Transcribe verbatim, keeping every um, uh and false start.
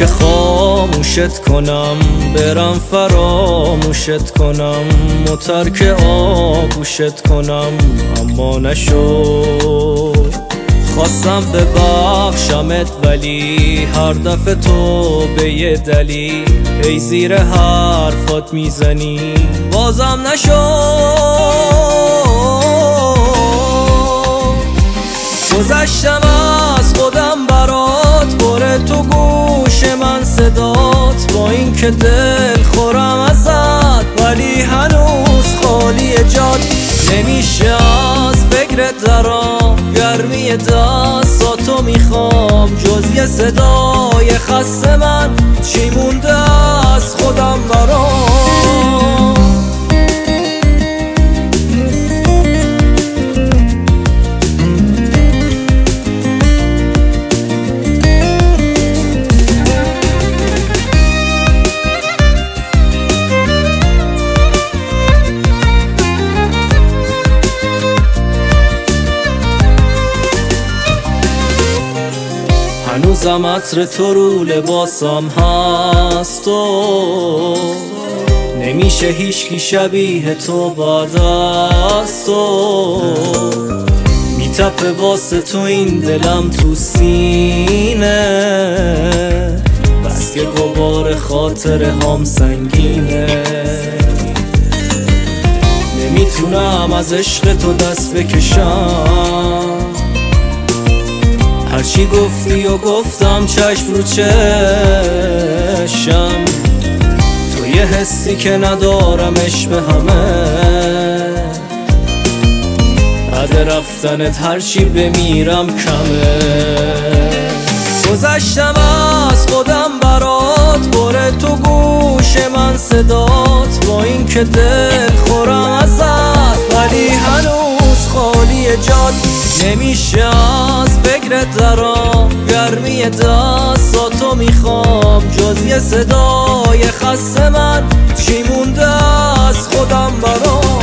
که خاموشت کنم، برم فراموشت کنم و ترک آغوشت کنم، اما نشد. خواستم ببخشمت ولی هر دفعه تو به یه دلیل ای زیر حرفات میزنی، بازم نشد. گذشتم از خودم برات، بره تو گوش من صدات، با این که دل خورم ازت ولی هنوز خالی جات. نمیشه از فکرت درام، گرمی دستاتو میخوام، جز یه صدای خسته من چی مونده از خودم برام. هنوزم عطر تو رو لباسم هست و نمیشه هیچکی شبیه تو بعد از تو. میتپه واسه تو این دلم تو سینه، بس که غبار خاطر هم سنگینه. نمیتونم از عشق تو دست بکشم، هرچی گفتی و گفتم چشم رو چشم. تو یه حسی که ندارمش به همه، بعد رفتنت هرچی بمیرم کمه. گذشتم از خودم برات، بره تو گوش من صدات، با این که دل خورم ازت ولی هنوز خالی جات. نمیشه از فکرت درام، گرمی دستاتو میخوام، جز یه صدای خسته من چی مونده از خودم برام.